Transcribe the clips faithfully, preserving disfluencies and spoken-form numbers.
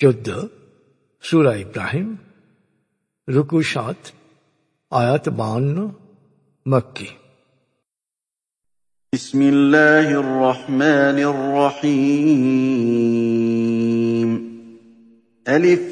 চোদ্দ সূরা ইব্রাহিম, রুকু সাত, আয়াত বাউন্ন, মক্কি। বিসমিল্লাহির রহমানির রহিম। আলিফ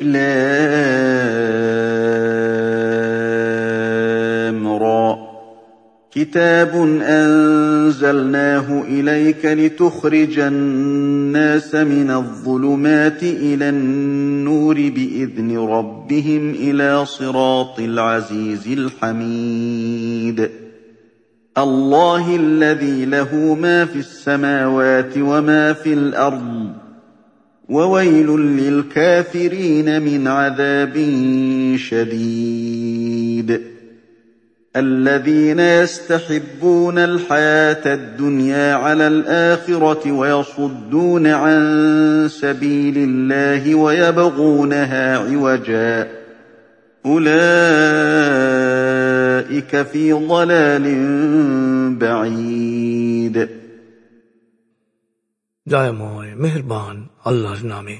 লাম রা। كتاب أنزلناه إليك لتخرج الناس من الظلمات إلى النور بإذن ربهم إلى صراط العزيز الحميد الله الذي له ما في السماوات وما في الأرض وويل للكافرين من عذاب شديد الذين يستحبون الحياة الدنيا على الآخرة ويصدون عن سبيل الله ويبغونها عوجا أولئك في ضلال بعيد। দয়াময় মেহেরবান আল্লাহর নামে।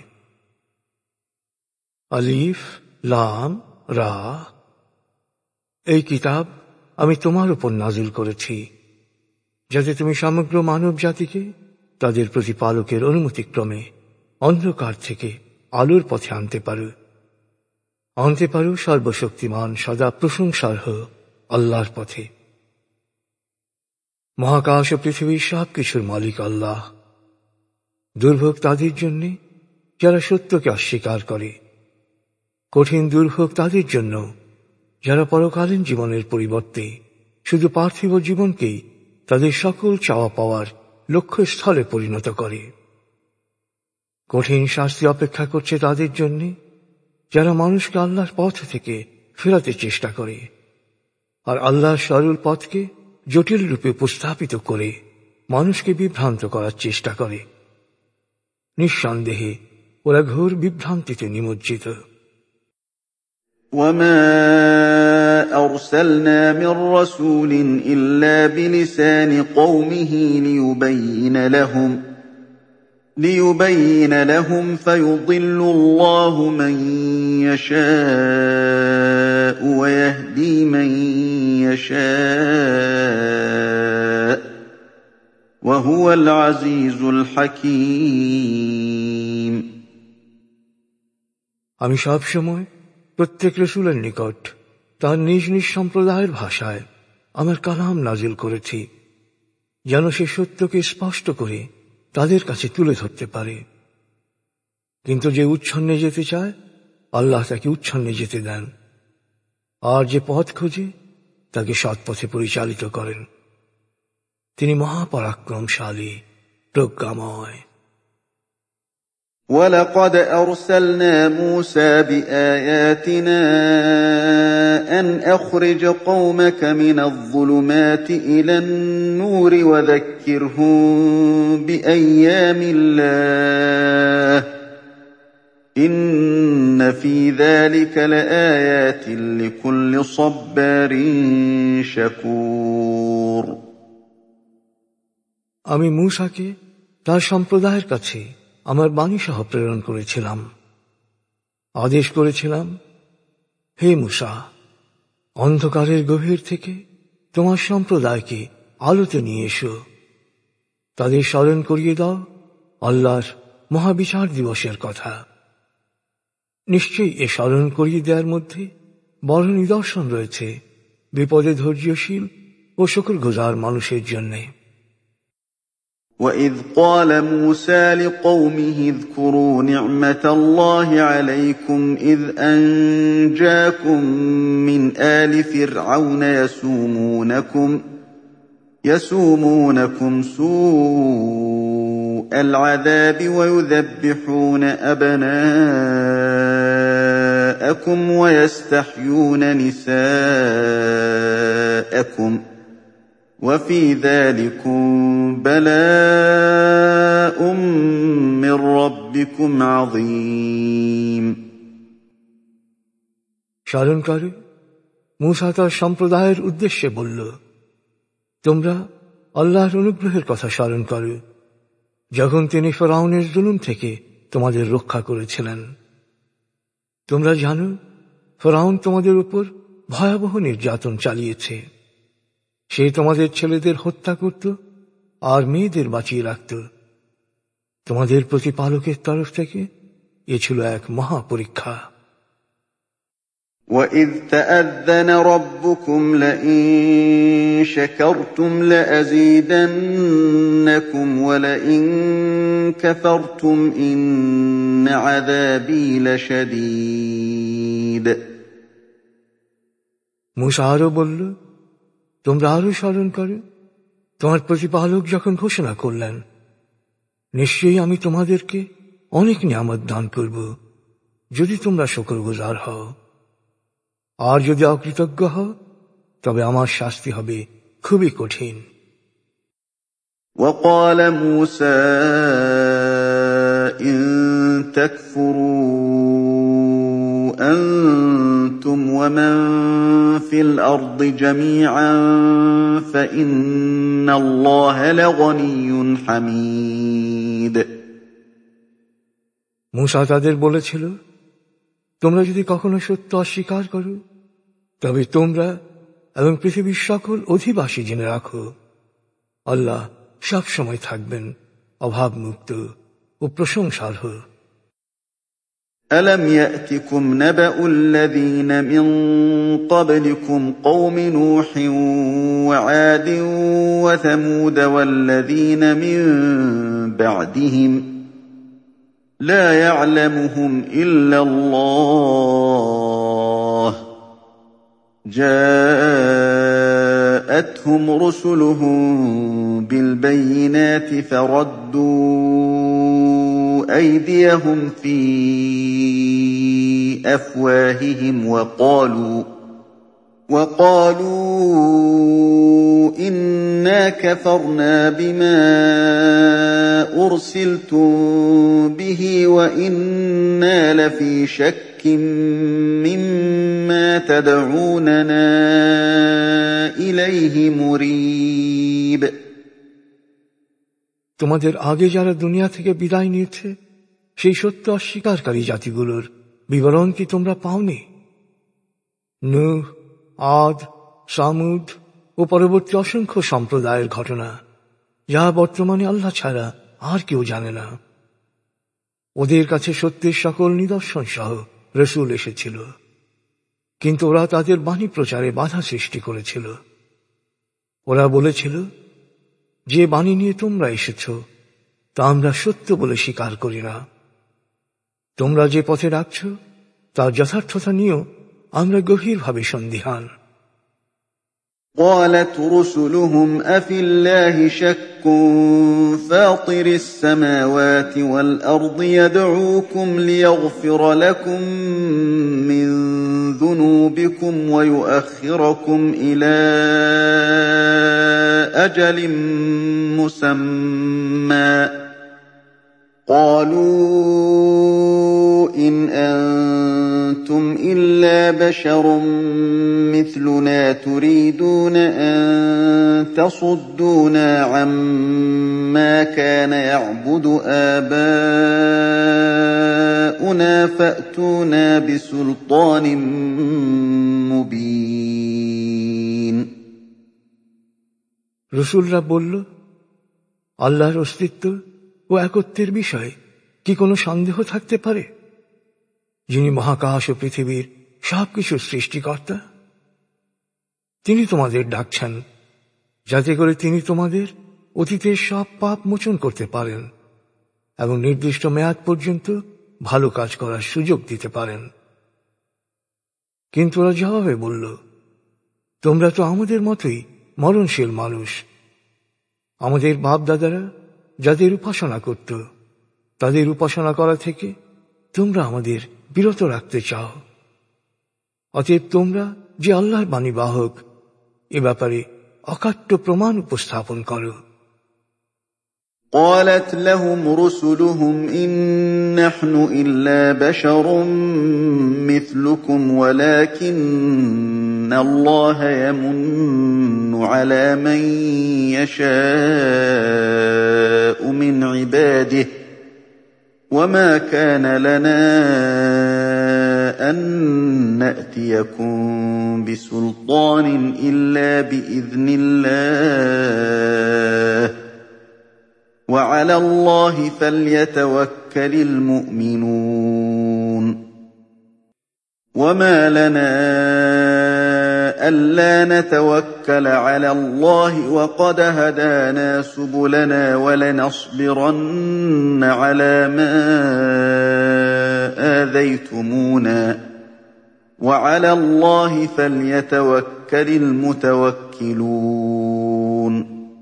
আলিফ লাম রা। এই কিতাব আমি তোমার উপর নাজিল করেছি যাতে তুমি সমগ্র মানব জাতিকে তাদের প্রতিপালকের অনুমতিক্রমে অন্ধকার থেকে আলোর পথে আনতে পারো আনতে পারো সর্বশক্তিমান সদা প্রশংসার্হ আল্লাহর পথে। মহাকাশ ও পৃথিবীর সব কিছুর মালিক আল্লাহ। দুর্ভোগ তাদের জন্য যারা সত্যকে অস্বীকার করে, কঠিন দুর্ভোগ তাদের জন্য যারা পরকালীন জীবনের পরিবর্তে শুধু পার্থিব জীবনকেই তাদের সকল চাওয়া পাওয়ার লক্ষ্যস্থলে পরিণত করে। কঠিন শাস্তি অপেক্ষা করছে তাদের জন্য যারা মানুষকে আল্লাহর পথ থেকে ফেরাতে চেষ্টা করে আর আল্লাহর সরল পথকে জটিল রূপে উপস্থাপিত করে মানুষকে বিভ্রান্ত করার চেষ্টা করে। নিঃসন্দেহে ওরা ঘোর বিভ্রান্তিতে নিমজ্জিত। وما أرسلنا من رسول إلا بلسان قومه ليبين لهم ليبين لهم فيضل الله من يشاء ويهدي من يشاء وهو العزيز الحكيم। আমি সব সময় প্রত্যেক রসুলের নিকট তার নিজ নিজ সম্প্রদায়ের ভাষায় আমার কালাম নাজিল করেছি যেন সে সত্যকে স্পষ্ট করে তাদের কাছে তুলে ধরতে পারে। কিন্তু যে উচ্ছন্নে যেতে চায় আল্লাহ তাকে উচ্ছন্নে যেতে দেন, আর যে পথ খোঁজে তাকে সৎ পথে পরিচালিত করেন। তিনি মহাপরাক্রমশালী, প্রজ্ঞাময়। ولقد أرسلنا موسى بآياتنا أن أخرج قومك من الظلمات إلى النور وذكرهم بأيام الله إن في ذلك لآيات لكل صبار شكور। আমি মূসাকে তার সম্প্রদায়ের কাছে আমার বাণী সহ প্রেরণ করেছিলাম। আদেশ করেছিলাম, হে মূসা, অন্ধকারের গভীর থেকে তোমার সম্প্রদায়কে আলোতে নিয়ে এসো। তাদের স্মরণ করিয়ে দাও আল্লাহর মহাবিচার দিবসের কথা। নিশ্চয়ই এ স্মরণ করিয়ে দেওয়ার মধ্যে বড় নিদর্শন রয়েছে বিপদে ধৈর্যশীল ও শুকরগুজার মানুষের জন্য। وَإِذْ قَالَ مُوسَى لِقَوْمِهِ اذْكُرُوا نِعْمَةَ اللَّهِ عَلَيْكُمْ إِذْ أَنْجَاكُمْ مِنْ آلِ فِرْعَوْنَ يَسُومُونَكُمْ يَسُومُونَكُمْ سُوءَ الْعَذَابِ وَيُذَبِّحُونَ أَبْنَاءَكُمْ وَيَسْتَحْيُونَ نِسَاءَكُمْ وفي ذلكم بلاء من ربكم عظيم। স্মরণ করে মূসা তার সম্প্রদায়ের উদ্দেশ্যে বলল, তোমরা আল্লাহর অনুগ্রহের কথা স্মরণ করো যখন তিনি ফিরআউনের জুলুম থেকে তোমাদের রক্ষা করেছিলেন তোমরা জানো ফিরআউন তোমাদের উপর ভয়াবহ নির্যাতন চালিয়েছে। সে তোমাদের ছেলেদের হত্যা করত আর মেয়েদের বাঁচিয়ে রাখত। তোমাদের প্রতিপালকের তরফ থেকে এ ছিল এক মহা পরীক্ষা। وَإِذْ تَأَذَّنَ رَبُّكُمْ لَئِن شَكَرْتُمْ لَأَزِيدَنَّكُمْ وَلَئِن كَفَرْتُمْ إِنَّ عَذَابِي لَشَدِيدٌ। মূসা আরো বলল, তোমরা আরো স্মরণ করো তোমার প্রতিপালক যখন ঘোষণা করলেন, নিশ্চয়ই আমি তোমাদেরকে অনেক নিয়ামত দান করব যদি তোমরা শুকরগুজার হও, আর যদি অকৃতজ্ঞ হও তবে আমার শাস্তি হবে খুবই কঠিন। وقال موسى إن تكفروا أنتم ومن في الأرض جميعا فإن الله لغني حميد। মূসা তাদের বলেছিল, তোমরা যদি কখনো সত্য অস্বীকার করো তবে তোমরা এবং পৃথিবীর সকল অধিবাসী জেনে রাখো, আল্লাহ সব সময় থাকবেন অভাবমুক্ত ও প্রশংসার্হ। ألم يأتكم نبأ الذين من قبلكم قوم نوح وعاد وثمود والذين من بعدهم لا يعلمهم إلا الله جاءتهم رسلهم بالبينات فردوا أيديهم في أفواههم وقالوا وقالوا إنا كفرنا بما أرسلتم به وإنا لفي شك مما تدعوننا إليه مريب। তোমাদের আগে যারা দুনিয়া থেকে বিদায় নিয়েছে সেই সত্য অস্বীকারী জাতিগুলোর বিবরণ কি তোমরা পাওনি? নূহ, আদ, সামুদ ও পরবর্তী অসংখ্য সম্প্রদায়ের ঘটনা, যা বর্তমানে আল্লাহ ছাড়া আর কেউ জানে না। ওদের কাছে সত্যের সকল নিদর্শন সহ রসুল এসেছিল, কিন্তু ওরা তাদের বাণী প্রচারে বাধা সৃষ্টি করেছিল। ওরা বলেছিল, যে বাণী নিয়ে তোমরা এসেছ তা আমরা সত্য বলে স্বীকার করি না। তোমরা যে পথে ডাকছ তার যথার্থতা নিয়েও আমরা গভীরভাবে সন্দিহান। قالت رسلهم أفي الله شك فاطر السماوات والأرض يدعوكم ليغفر لكم من ذنوبكم ويؤخركم إلى أجل مسمى قالوا إن أنتم إلا بشر مثلنا تريدون أن تصدونا عما كان يعبد آباؤنا فأتونا بسلطان مبين। রসুলরা বলল, আল্লাহর অস্তিত্ব ও একত্বের বিষয়ে কি কোনো সন্দেহ থাকতে পারে, যিনি মহাকাশ ও পৃথিবীর সবকিছু সৃষ্টিকর্তা? তিনি তোমাদের ডাকছেন যাতে করে তিনি তোমাদের অতীতের সব পাপ মোচন করতে পারেন এবং নির্দিষ্ট মেয়াদ পর্যন্ত ভালো কাজ করার সুযোগ দিতে পারেন। কিন্তু ওরা জবাবে বলল, তোমরা তো আমাদের মতোই মরণশীল মানুষ। আমাদের বাপ দাদারা যাদের উপাসনা করত তাদের উপাসনা করা থেকে তোমরা আমাদের বিরত রাখতে চাও। অতএব তোমরা যে আল্লাহর বাণী বাহক এ ব্যাপারে অকাট্য প্রমাণ উপস্থাপন করো। قالت لهم رسلهم إن نحن إلا بشر مثلكم ولكن الله يمن على من يشاء من عباده وما كان لنا أن نأتيكم بسلطان إلا بإذن الله وعلى الله فليتوكل المؤمنون وما لنا ألا نتوكل على الله وقد هدانا سبلنا ولنصبرن على ما آذيتمونا وعلى الله فليتوكل المتوكلون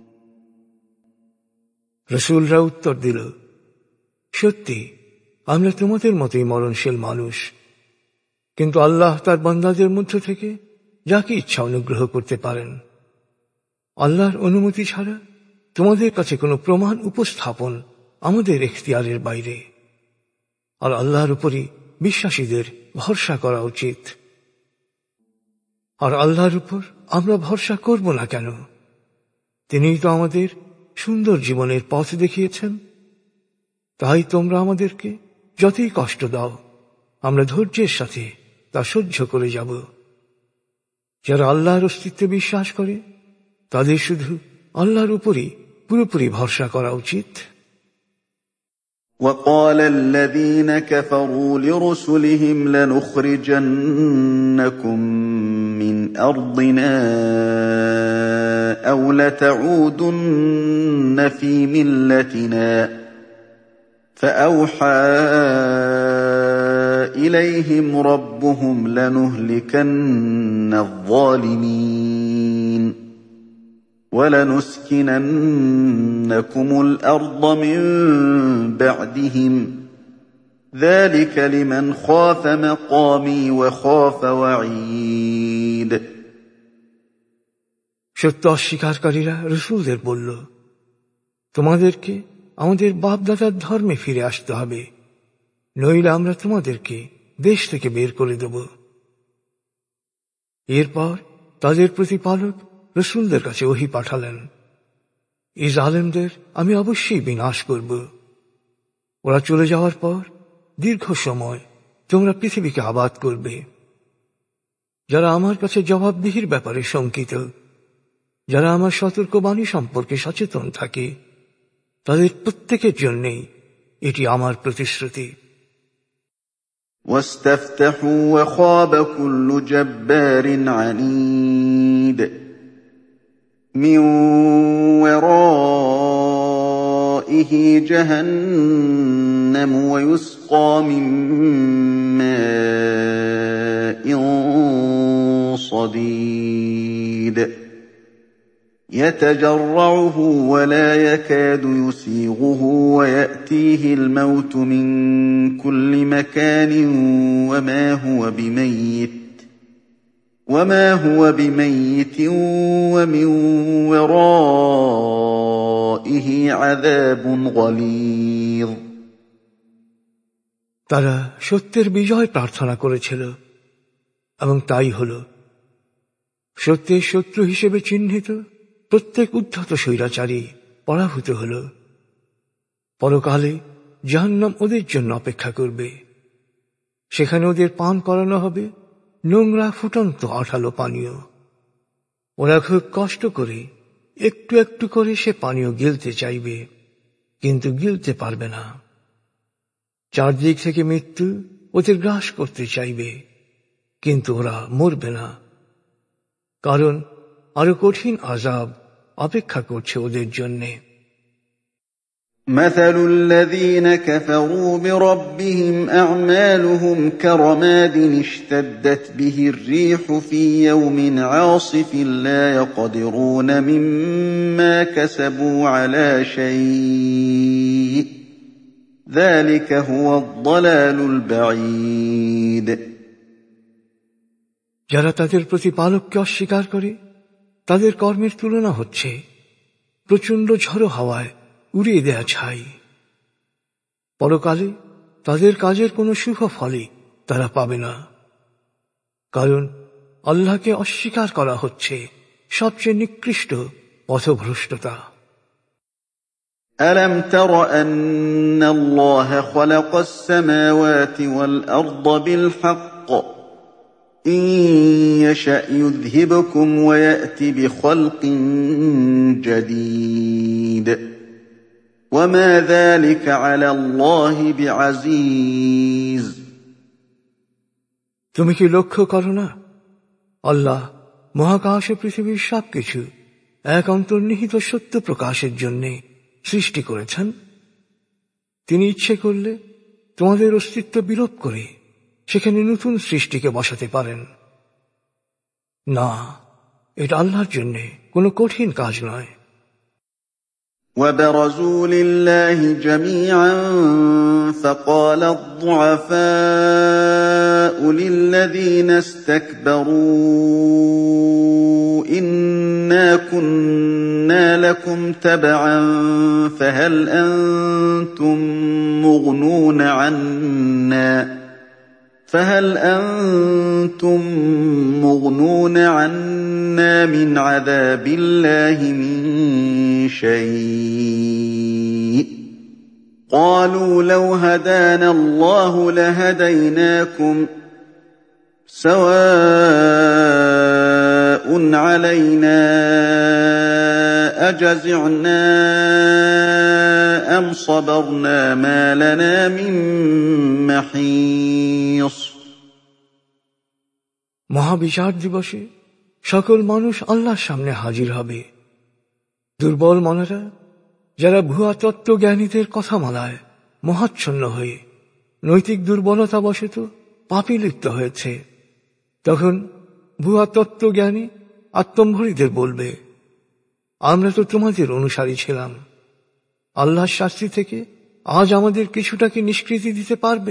রাসূলরা উত্তর দিল, সত্যি আমরা তোমাদের মতোই মরণশীল মানুষ, কিন্তু আল্লাহ তার বান্দাদের মধ্য থেকে যাকে ইচ্ছা অনুগ্রহ করতে পারেন। আল্লাহর অনুমতি ছাড়া তোমাদের কাছে কোনো প্রমাণ উপস্থাপন আমাদের এখতিয়ারের বাইরে, আর আল্লাহর উপরই বিশ্বাসীদের ভরসা করা উচিত। আর আল্লাহর উপর আমরা ভরসা করব না কেন? তিনিই তো আমাদের সুন্দর জীবনের পথ দেখিয়েছেন। তাই তোমরা আমাদেরকে যতই কষ্ট দাও, আমরা ধৈর্যের সাথে তা সহ্য করে যাব। যারা আল্লাহর অস্তিত্বে বিশ্বাস করে তাদের শুধু আল্লাহর উপরই পুরোপুরি ভরসা করা উচিত। وقال الذين كفروا لرسلهم لنخرجنكم من أرضنا أو لتعودن في ملتنا فأوحى إليهم ربهم لنهلكن الظالمين ولنسكننكم الأرض من بعدهم ذلك لمن خاف مقامي وخاف وعيد সত্য অস্বীকারীরা রাসূলদের বলল, তোমাদেরকে আমাদের বাপদাদার ধর্মে ফিরে আসতে হবে, নইলে আমরা তোমাদেরকে দেশ থেকে বের করে দেব। এরপর তাদের প্রতিপালক রাসূলদের কাছে ওহী পাঠালেন, এই জালেমদের আমি অবশ্যই বিনাশ করব। ওরা চলে যাওয়ার পর দীর্ঘ সময় তোমরা পৃথিবীকে আবাদ করবে। যারা আমার কাছে জবাবদিহির ব্যাপারে শঙ্কিত, যারা আমার সতর্কবাণী সম্পর্কে সচেতন থাকে, তাদের প্রত্যেকের জন্যই এটি আমার প্রতিশ্রুতি। واستفتحوا وخاب كل جبار عنيد من ورائه جهنم ويسقى من ماء صديد يتجرعه ولا يكاد يسيغه ويأتيه الموت من كل مكان وما هو بميت وما هو بميت ومن ورائه عذاب غليظ তারা সত্যের বিজয় প্রার্থনা করেছিল এবং তাই হল। সত্যের শত্রু হিসেবে চিহ্নিত প্রত্যেক উদ্ধত স্বৈরাচারী পরাভূত হল। পরকালে জাহান্নাম ওদের জন্য অপেক্ষা করবে। সেখানে ওদের পান করানো হবে নোংরা ফুটন্ত আঠালো পানীয়। ওরা খুব কষ্ট করে একটু একটু করে সে পানীয় গিলতে চাইবে, কিন্তু গিলতে পারবে না। চারদিক থেকে মৃত্যু ওদের গ্রাস করতে চাইবে, কিন্তু ওরা মরবে না, কারণ আরো কঠিন আযাব অপেক্ষা করছে ওদের জন্যে। مثل الذين كفروا بربهم أعمالهم كرماد اشتدت به الريح في يوم عاصف لا يقدرون مما كسبوا على شيء ذلك هو الضلال البعيد যারা তাদের প্রতিপালককে অস্বীকার করে তাদের কর্মের তুলনা হচ্ছে প্রচণ্ড ঝড়ো হাওয়ায় উড়িয়ে দেয়া ছাই। পরকালে তাদের কাজের কোনো শুভ ফলই তারা পাবে না, কারণ আল্লাহকে অস্বীকার করা হচ্ছে সবচেয়ে নিকৃষ্ট পথভ্রষ্টতা। ألم تر أن الله خلق السماوات والأرض بالحق إن يشأ يذهبكم ويأت بخلق جديد وما ذلك على الله بعزيز তুমি কি লক্ষ্য করো না, আল্লাহ মহাকাশ ও পৃথিবীর সব কিছু এক অন্তর্নিহিত সত্য প্রকাশের জন্য সৃষ্টি করেছেন। তিনি ইচ্ছে করলে তোমাদের অস্তিত্ব বিলোপ করে সেখানে নতুন সৃষ্টিকে বসাতে পারেন। না, এটা আল্লাহর জন্য কোনো কঠিন কাজ নয়। وبرزوا لله جميعا فقال الضعفاء للذين استكبروا إنا كنا لكم تبعا فهل أنتم مغنون عنا فهل أنتم مغنون عنا من عذاب الله من شيء قالوا لو هدانا الله لهديناكم سواء علينا أجزعنا أم صبرنا ما لنا من محيص মহাবিচার দিবসে সকল মানুষ আল্লাহর সামনে হাজির হবে। দুর্বল মনেরা, যারা ভুয়া তত্ত্বজ্ঞানীদের কথা মালায় মহাচ্ছন্ন হয়ে নৈতিক দুর্বলতা বশত পাপে লিপ্ত হয়েছে, তখন ভুয়া তত্ত্বজ্ঞানী আত্মম্ভরীদের বলবে, আমরা তো তোমাদের অনুসারী ছিলাম, আল্লাহর শাস্তি থেকে আজ আমাদের কিছুটাকে নিষ্কৃতি দিতে পারবে?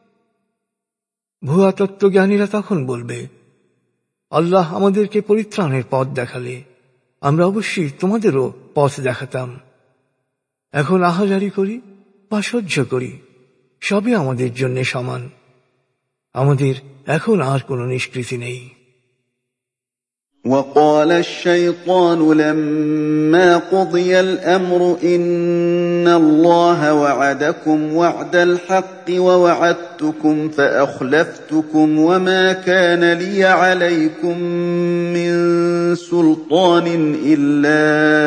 ভুয়া তত্ত্বজ্ঞানীরা তখন বলবে, আল্লাহ আমাদেরকে পরিত্রাণের পথ দেখালে আমরা অবশ্যই তোমাদেরও পথ দেখাতাম। এখন আহাজারি করি বা সহ্য করি, সবই আমাদের জন্য সমান, আমাদের এখন আর কোনো নিষ্কৃতি নেই। وقال الشيطان لما قضي الأمر إن الله وعدكم وعد الحق ووعدتكم فأخلفتكم وما كان لي عليكم من سلطان إلا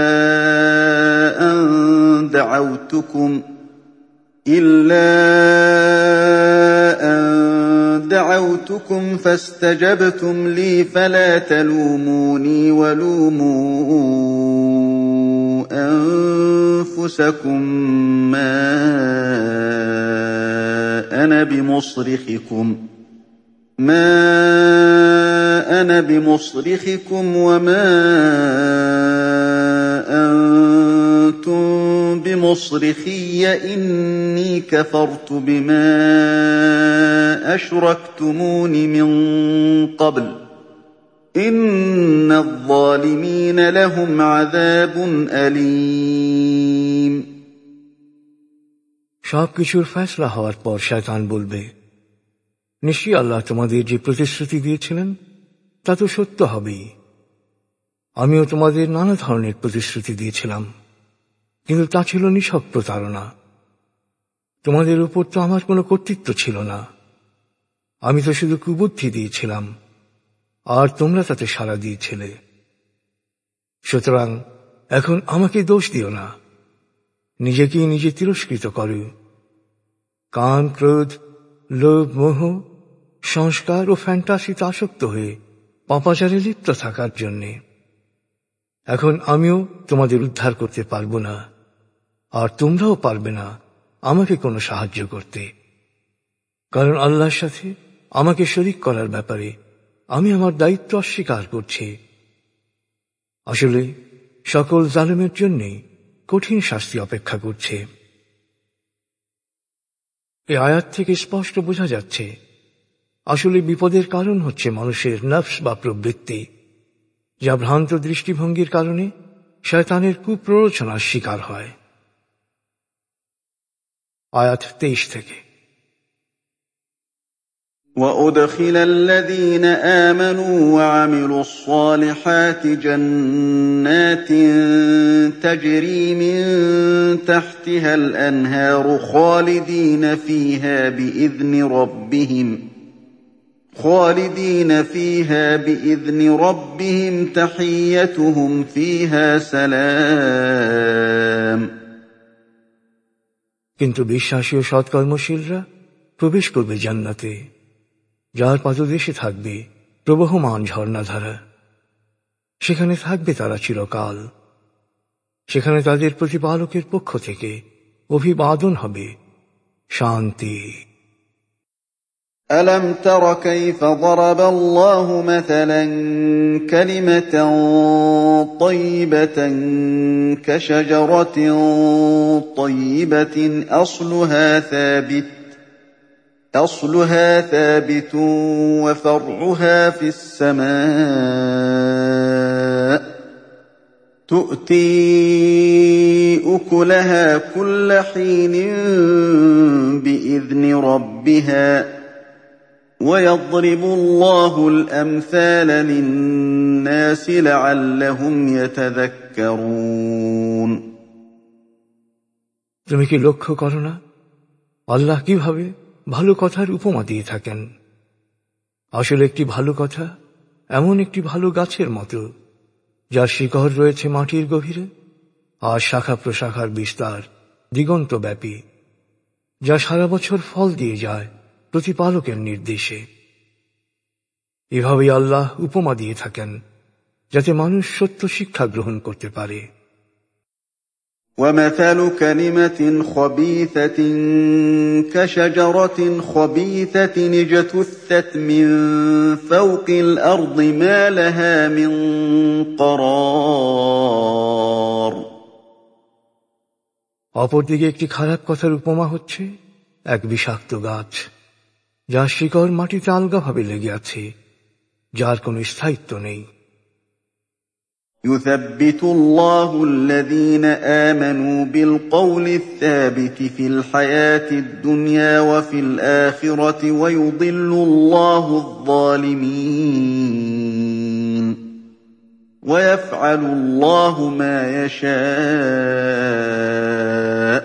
أن دعوتكم إلا أن دعوتكم فاستجبتم لي فلا تلوموني ولوموا أنفسكم ما أنا بمصرخكم ما أنا بمصرخكم وما أنتم بمصرخي إني كفرت بما أشركتمون من قبل إن الظالمين لهم عذاب أليم সবকিছুর ফয়সালা হওয়ার পর শয়তান বলবে, নিশ্চয়ই আল্লাহ তোমাদের যে প্রতিশ্রুতি দিয়েছিলেন তা তো সত্য হবেই। আমিও তোমাদের নানা ধরনের প্রতিশ্রুতি দিয়েছিলাম, কিন্তু তা ছিল নিছক প্রতারণা। তোমাদের উপর তো আমার কোনো কর্তৃত্ব ছিল না, আমি তো শুধু কুবুদ্ধি দিয়েছিলাম, আর তোমরা তাতে সাড়া দিয়েছিলে। সুতরাং এখন আমাকে দোষ দিও না, নিজেকেই নিজে তিরস্কৃত করো। কাম, ক্রোধ, লোভ, মোহ, সংস্কার ও ফ্যান্টাসিতে আসক্ত হয়ে পাপাচারে লিপ্ত থাকার জন্যে এখন আমিও তোমাদের উদ্ধার করতে পারব না, আর তোমরাও পারবে না আমাকে কোনো সাহায্য করতে, কারণ আল্লাহর সাথে আমাকে শরীক করার ব্যাপারে আমি আমার দায়িত্ব অস্বীকার করছি। আসলে সকল জালেমের জন্যই কঠিন শাস্তি অপেক্ষা করছে। এই আয়াত থেকে স্পষ্ট বোঝা যাচ্ছে, আসলে বিপদের কারণ হচ্ছে মানুষের নফস বা প্রবৃত্তি, যা ভ্রান্ত দৃষ্টিভঙ্গির কারণে শয়তানের কুপ্ররোচনার শিকার হয়। আয়াত তেইশ থেকে। وَأُدْخِلَ الَّذِينَ آمَنُوا وَعَمِلُوا الصَّالِحَاتِ جَنَّاتٍ تَجْرِي مِن تَحْتِهَا الْأَنْهَارُ خَالِدِينَ فِيهَا بِإِذْنِ رَبِّهِمْ خالدين فيها بإذن ربهم تحيتهم فيها سلام কিন্তু বিশ্বাসী ও সৎকর্মশীলরা প্রবেশ করবে জান্নাতে, যার পাদদেশে থাকবে প্রবহমান ঝর্ণাধারা। সেখানে থাকবে তারা চিরকাল। সেখানে তাদের প্রতিপালকের পক্ষ থেকে অভিবাদন হবে শান্তি। ألم تر كيف ضرب الله مثلا كلمة طيبة كشجرة طيبة أصلها ثابت أصلها ثابت وفرعها في السماء تؤتي أكلها كل حين بإذن ربها ويضرب الله الأمثال للناس لعلهم يتذكرون তুমি কি লক্ষ্য করো না আল্লাহ কিভাবে ভালো কথার উপমা দিয়ে থাকেন? আসলে একটি ভালো কথা এমন একটি ভালো গাছের মতো, যার শিকড় রয়েছে মাটির গভীরে আর শাখা প্রশাখার বিস্তার দিগন্ত ব্যাপী, যা সারা বছর ফল দিয়ে যায় প্রতিপালকের নির্দেশে। এভাবেই আল্লাহ উপমা দিয়ে থাকেন যাতে মানুষ সত্য শিক্ষা গ্রহণ করতে পারে। ومثل كلمة خبيثة كشجرة خبيثة اجتثت من فوق الأرض ما لها من قرار অপরদিকে একটি খারাপ কথার উপমা হচ্ছে এক বিষাক্ত গাছ, যার শিকড় মাটিতে আলগাভাবে লেগে আছে, যার কোনো স্থায়িত্ব নেই। يثبت الله الذين آمنوا بالقول الثابت في الحياة الدنيا وفي الآخرة ويضل الله الظالمين ويفعل الله ما يشاء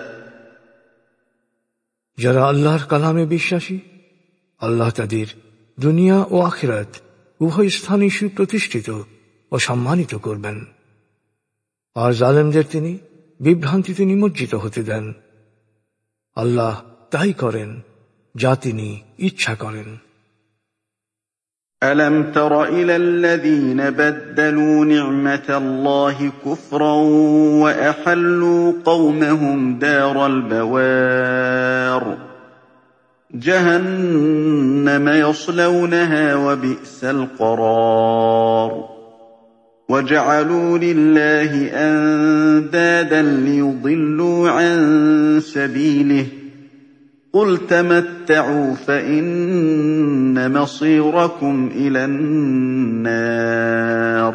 যারা আল্লাহর কালামে বিশ্বাসী, আল্লাহ তাদের দুনিয়া ও আখিরাত উভয় স্থানেই সুপ্রতিষ্ঠিত ও সম্মানিত করবেন, আর জালেমদের তিনি বিভ্রান্তিতে নিমজ্জিত হতে দেন। আল্লাহ তাই করেন যা তিনি ইচ্ছা করেন। ألم تر إلى الذين بدلوا نعمة الله كفرا وأحلوا قومهم دار البوار جهنم يصلونها وبئس القرار وجعلوا لله أندادا ليضلوا عن سبيله قل تمتعوا فإن مصيركم إلى النار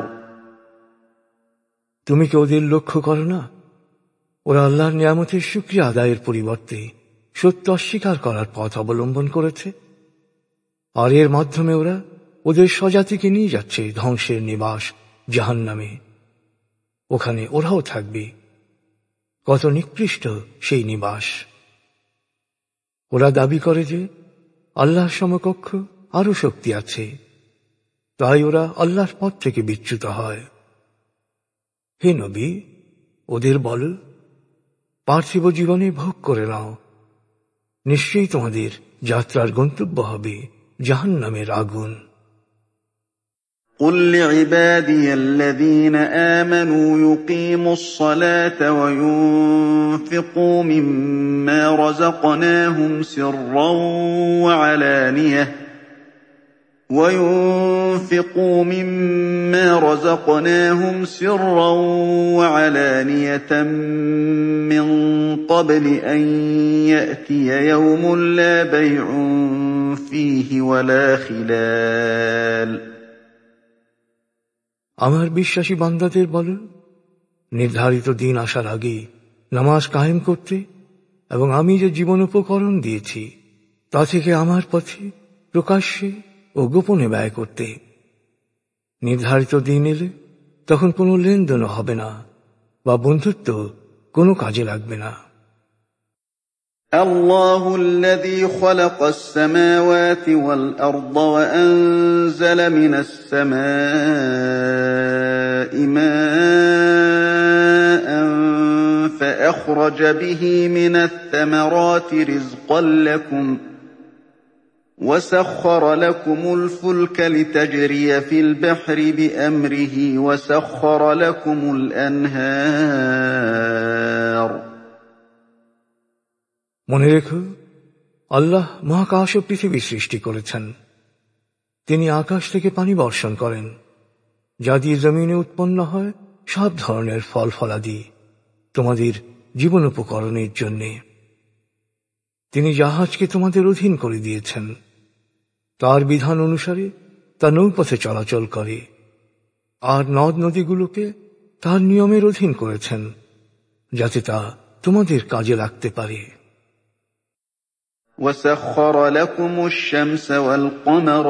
তুমি কি ওদের লক্ষ্য করো না? ওরা আল্লাহর নিয়ামতের শুকরিয়া আদায়ের পরিবর্তে সত্য অস্বীকার করার পথ অবলম্বন করেছে, আর এর মাধ্যমে ওরা ওদের স্বজাতিকে নিয়ে যাচ্ছে ধ্বংসের নিবাস জাহান্নামে। ওখানে ওরাও থাকবে। কত নিকৃষ্ট সেই নিবাস! ওরা দাবি করে যে আল্লাহর সমকক্ষ আরো শক্তি আছে, তাই ওরা আল্লাহর পথ থেকে বিচ্যুত হয়। হে নবী, ওদের বল, পার্থিব জীবনে ভোগ করে নাও, নিশ্চয়ই তোমাদের যাত্রার গন্তব্য হবে জাহান্নামের আগুন। قل لعبادي الذين آمنوا يقيموا الصلاة وينفقوا مما رزقناهم سرا وعلانية وينفقوا مما رزقناهم سرا وعلانية من قبل أن يأتي يوم لا بيع فيه ولا خلال আমার বিশ্বাসী বান্দাদের বল, নির্ধারিত দিন আসার আগে নামাজ কায়েম করতে এবং আমি যে জীবন উপকরণ দিয়েছি তা থেকে আমার পথে প্রকাশ্যে ও গোপনে ব্যয় করতে। নির্ধারিত দিন এলে তখন কোনো লেনদেনও হবে না বা বন্ধুত্ব কোনো কাজে লাগবে না। الله الذي خلق السماوات والأرض وأنزل من السماء ماء فأخرج به من الثمرات رزقا لكم وسخر لكم الفلك لتجري في البحر بأمره وسخر لكم الأنهار মনে রেখো, আল্লাহ মহাকাশ ও পৃথিবী সৃষ্টি করেছেন। তিনি আকাশ থেকে পানি বর্ষণ করেন, যা দিয়ে জমিনে উৎপন্ন হয় সব ধরনের ফল ফলাদি তোমাদের জীবনোপকরণের জন্যে। তিনি জাহাজকে তোমাদের অধীন করে দিয়েছেন, তার বিধান অনুসারে তা নৌপথে চলাচল করে, আর নদ নদীগুলোকে তার নিয়মের অধীন করেছেন, যাতে তা তোমাদের কাজে লাগতে পারে। وسخر لكم الشمس والقمر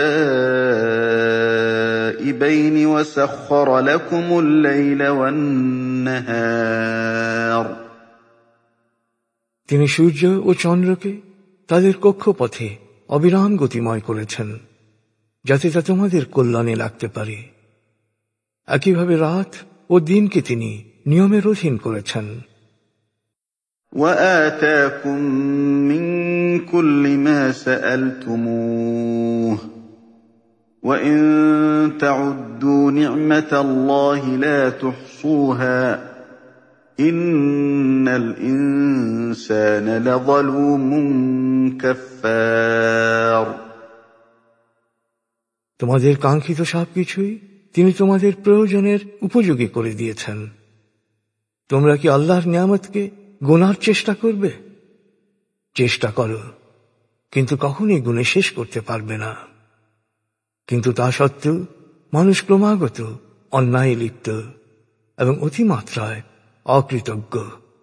دائبين وسخر لكم الليل والنهار তিনি সূর্য ও চন্দ্রকে তাদের কক্ষপথে অবিরাম গতিময় করেছেন, যাতে তা তোমাদের কল্যাণে লাগতে পারে। একইভাবে রাত ও দিনকে তিনি নিয়মের অধীন করেছেন। وآتاكم من كل ما سألتموه وإن تعدوا نعمة الله لا تحصوها إن الإنسان لظلوم كفار তোমাদের কাঙ্ক্ষিত সবকিছুই তিনি তোমাদের প্রয়োজনের উপযোগী করে দিয়েছেন। তোমরা কি আল্লাহর নিয়ামতকে গুনার চেষ্টা করবে? চেষ্টা করো, কিন্তু কখনই গুণে শেষ করতে পারবে না। কিন্তু তা সত্ত্বেও মানুষ ক্রমাগত অন্যায় লিপ্ত এবং অতিমাত্রায় অকৃতজ্ঞ।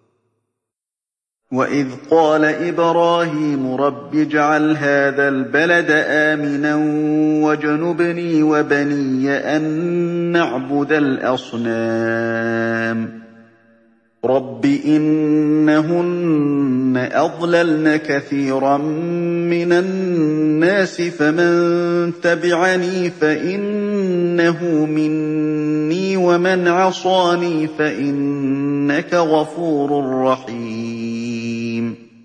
وَإِذْ قَالَ إِبْرَاهِيمُ رَبِّ اجْعَلْ هَٰذَا الْبَلَدَ آمِنًا وَاجْنُبْنِي وَبَنِيَّ أَن نَّعْبُدَ الْأَصْنَامَ رَبِّ إِنَّهُنَّ أَضْلَلْنَ كَثِيرًا مِّنَ النَّاسِ فَمَن تَبِعَنِي فَإِنَّهُ مِنِّي وَمَنْ عَصَانِي فَإِنَّكَ غَفُورٌ رَّحِيمٌ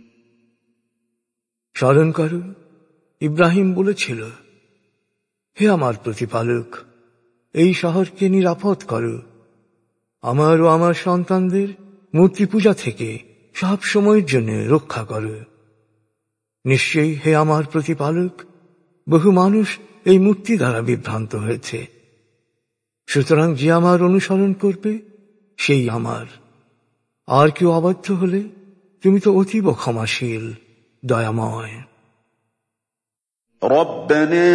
স্মরণ করো, ইব্রাহিম বলেছিল, হে আমার প্রতিপালক, এই শহরকে নিরাপদ করো, আমার ও আমার সন্তানদের মূর্তি পূজা থেকে সব সময়ের জন্য রক্ষা করো। নিশ্চয়ই হে আমার প্রতিপালক, বহু মানুষ এই মূর্তি দ্বারা বিভ্রান্ত হয়েছে, সুতরাং যে আমার অনুসরণ করবে সেই আমার। আর কেউ অবাধ্য হলে তুমি তো অতীব ক্ষমাশীল, দয়াময়। ربنا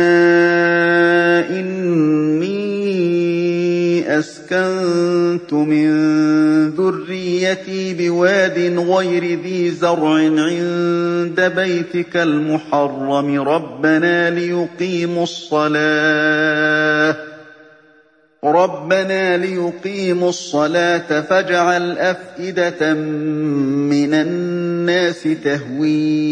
إني أسكنت من ذريتي بواد غير ذي زرع عند بيتك المحرم ربنا ليقيموا الصلاة ربنا ليقيموا الصلاة فاجعل أفئدة من الناس تهوي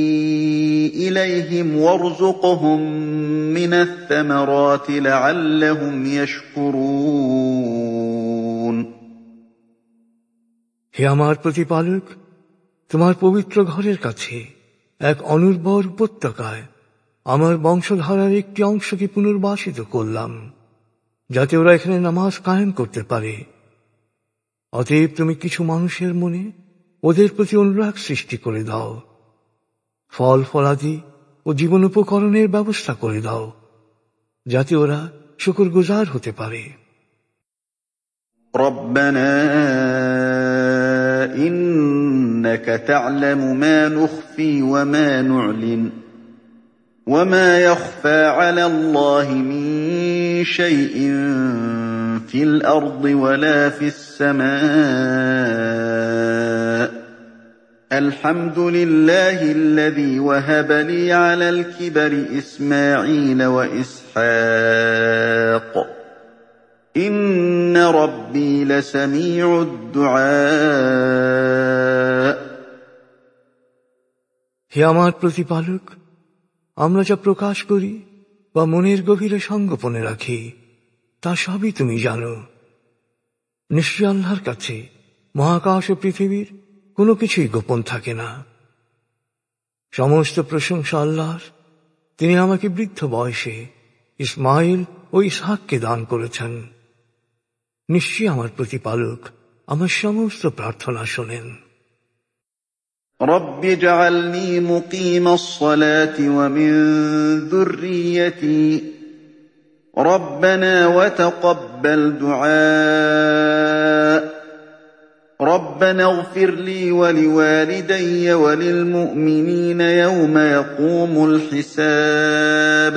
إليهم وارزقهم من الثمرات لعلهم يشكرون হে আমার প্রতিপালক, তোমার পবিত্র ঘরের কাছে এক অনুর্বর উপত্যকায় আমার বংশধারার একটি অংশকে পুনর্বাসিত করলাম, যাতে ওরা এখানে নামাজ কায়েম করতে পারে। অতএব তুমি কিছু মানুষের মনে ওদের প্রতি অনুরাগ সৃষ্টি করে দাও, ফল ফলাদি ও জীবন উপকরণের ব্যবস্থা করে দাও, যাতে ওরা শুকরগুজার হতে পারে। ربنا إنك تعلم ما نخفي وما نعلن وما يخفى على الله من شيء في الأرض ولا في السماء الحمد لله الذي وهب لي على الكبر إسماعيل وإسحاق إن ربي لسميع الدعاء হে আমার প্রতিপালক, আমরা যা প্রকাশ করি বা মনের গভীরে সংগোপনে রাখি তা সবই তুমি জানো। নিশ্চয় আল্লাহর কাছে মহাকাশ ও পৃথিবীর কোনো কিছুই গোপন থাকে না। সমস্ত প্রশংসা আল্লাহর। তিনি আমাকে বৃদ্ধ বয়সে ইসমাইল ও ইসহাককে দান করেছেন। নিশ্চয়ই আমার প্রতিপালক আমার সমস্ত প্রার্থনা শোনেন। رب اجعلني مقيم الصلاة ومن ذريتي ربنا وتقبل دعاء ربنا اغفر لي ولوالدي وللمؤمنين يوم يقوم الحساب।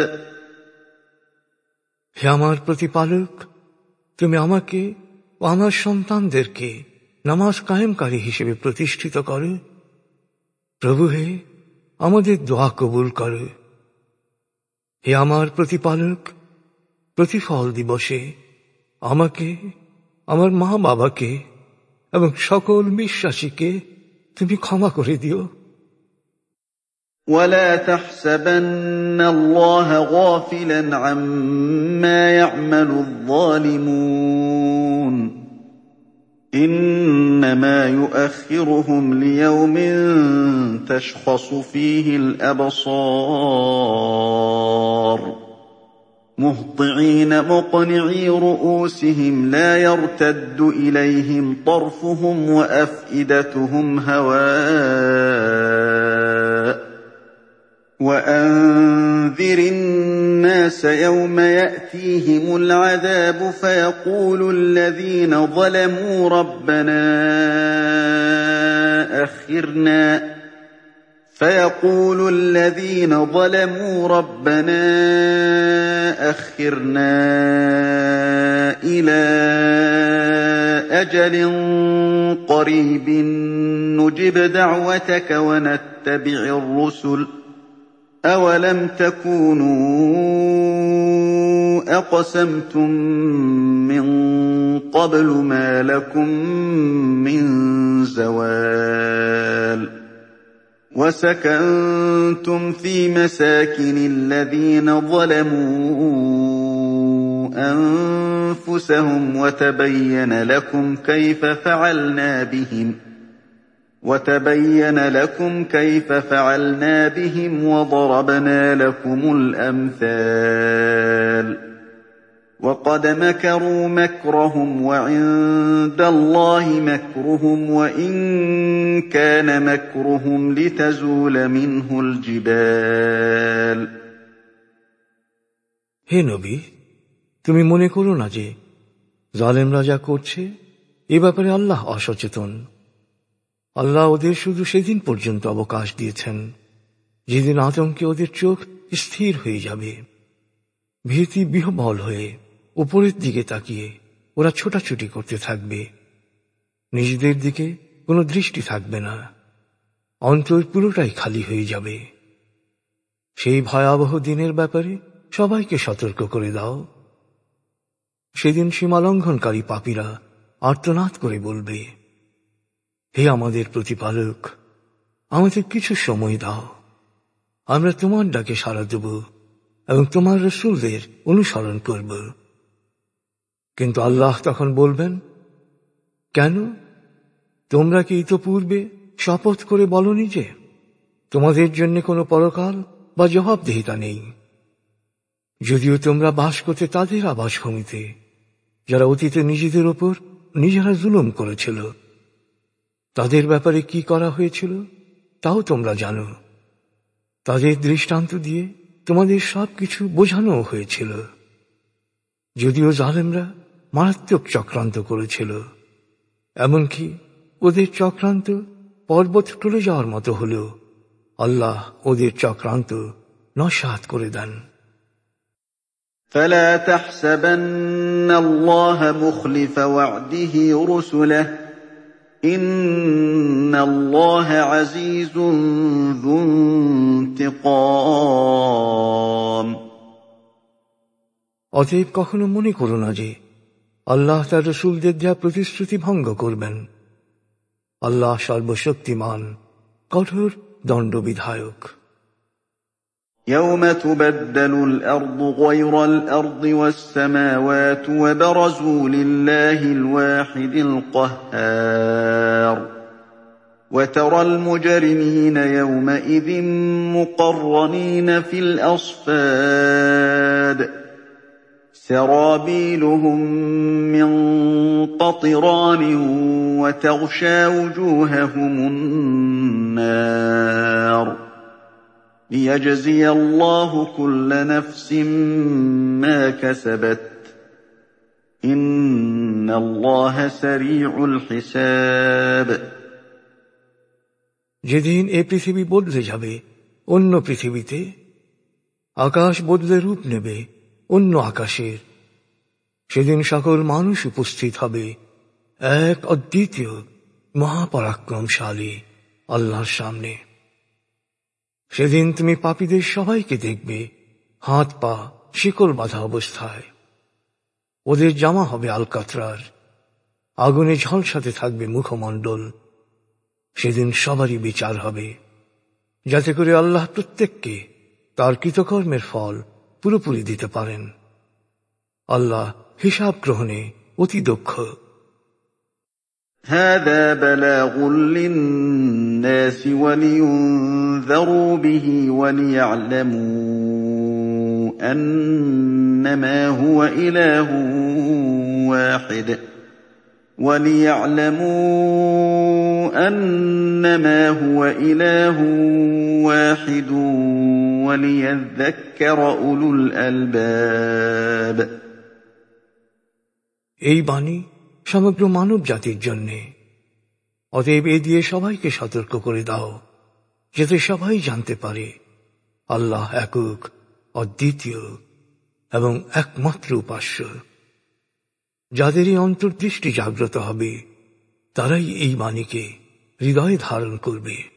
হে আমার প্রতিপালক, তুমি আমাকে ও আমার সন্তানদেরকে নামাজ কায়েমকারী হিসেবে প্রতিষ্ঠিত করো। প্রভু হে, আমাদের দোয়া কবুল করো। হে আমার প্রতিপালক, প্রতিফল দিবসে আমাকে, আমার মা বাবাকে এবং সকল বিশ্বাসীকে তুমি ক্ষমা করে দিও। ولا تحسبن الله غافلا عما يعمل الظالمون إنما يؤخرهم ليوم تشخص فيه الأبصار مهطعين مقنعي رؤوسهم لا يرتد إليهم طرفهم وأفئدتهم هواء وأنذر الناس يوم يأتيهم العذاب فيقول الذين ظلموا ربنا أخرنا فيقول الذين ظلموا ربنا أخرنا إلى أجل قريب نجب دعوتك ونتبع الرسل أولم تكونوا أقسمتم من قبل ما لكم من زوال وسكنتم في مساكن الذين ظلموا أنفسهم وتبين لكم كيف فعلنا بهم وتبين لكم كيف فعلنا بهم وضربنا لكم الأمثال وقد مكروا مكرهم وعند الله مكرهم وإن كان مكرهم لتزول منه الجبال। হে নবী, তুমি মনে করো না যে জালেমরা যা করছে এ ব্যাপারে আল্লাহ অসচেতন। আল্লাহ ওদের শুধু সেদিন পর্যন্ত অবকাশ দিয়েছেন যেদিন আতঙ্কে ওদের চোখ স্থির হয়ে যাবে। ভীতি বিহ্বল হয়ে উপরের দিকে তাকিয়ে ওরা ছোটাছুটি করতে থাকবে। নিজেদের দিকে কোনো দৃষ্টি থাকবে না, অন্তর পুরোটাই খালি হয়ে যাবে। সেই ভয়াবহ দিনের ব্যাপারে সবাইকে সতর্ক করে দাও। সেদিন সীমালঙ্ঘনকারী পাপীরা আর্তনাদ করে বলবে, হে আমাদের প্রতিপালক, আমাদের কিছু সময় দাও, আমরা তোমার ডাকে সাড়া দেব এবং তোমার রাসূলদের অনুসরণ করব। কিন্তু আল্লাহ তখন বলবেন, কেন তোমরা কি ইতপূর্বে শপথ করে বলনি যে তোমাদের জন্য কোনো পরকাল বা জবাবদিহিতা নেই? যদিও তোমরা বাস করতে তাদের আবাসভূমিতে যারা অতীতে নিজেদের ওপর নিজেরা জুলুম করেছিল, তাদের ব্যাপারে কি করা হয়েছিল তাও তোমরা জানো। তাদের দৃষ্টান্ত দিয়ে তোমাদের সবকিছু বোঝানো হয়েছিল। যদিও জালেমরা মারাত্মক চক্রান্ত করেছিল, এমনকি ওদের চক্রান্ত পর্বত টলে যাওয়ার মতো হলেও আল্লাহ ওদের চক্রান্ত নস্যাৎ করে দেন। فلا تحسبن الله مخلف وعده رسله إن الله عزيز ذو انتقام। অতএব কখনো মনে করো না যে আল্লাহ তার রাসূলদের দেয়া প্রতিশ্রুতি ভঙ্গ করবেন। আল্লাহ সর্বশক্তিমান, কঠোর দণ্ডবিধায়ক। يوم تبدل الأرض غير الأرض والسماوات وبرزوا لله الواحد القهار وترى المجرمين يومئذ مقرنين في الأصفاد سرابيلهم من قطران وتغشى وجوههم النار ليجزي الله كل نفس ما كسبت إن الله سريع الحساب। যেদিন এ পৃথিবী বদলে যাবে অন্য পৃথিবীতে, আকাশ বদলে রূপ নেবে অন্য আকাশের, সেদিন সকল মানুষ উপস্থিত হবে এক অদ্বিতীয় মহাপরাক্রমশালী আল্লাহর সামনে। সেদিন তুমি পাপীদের সবাইকে দেখবে হাত পা শিকল বাঁধা অবস্থায়। ওদের জামা হবে আলকাতরার, আগুনে ঝলসাতে থাকবে মুখমণ্ডল। সেদিন সবারই বিচার হবে, যাতে করে আল্লাহ প্রত্যেককে তার কৃতকর্মের ফল পুরোপুরি দিতে পারেন। আল্লাহ হিসাব গ্রহণে অতি দক্ষ। هذا بلاغ للناس ولينذروا به وليعلموا أنما هو إله واحد وليعلموا أنما هو إله واحد وليذكر أولو الألباب। এই বাণী সমগ্র মানব জাতির জন্যে, অতএব এ দিয়ে সবাইকে সতর্ক করে দাও, যাতে সবাই জানতে পারে আল্লাহ একক, অদ্বিতীয় এবং একমাত্র উপাস্য। যাদেরই অন্তর্দৃষ্টি জাগ্রত হবে তারাই এই বাণীকে হৃদয়ে ধারণ করবে।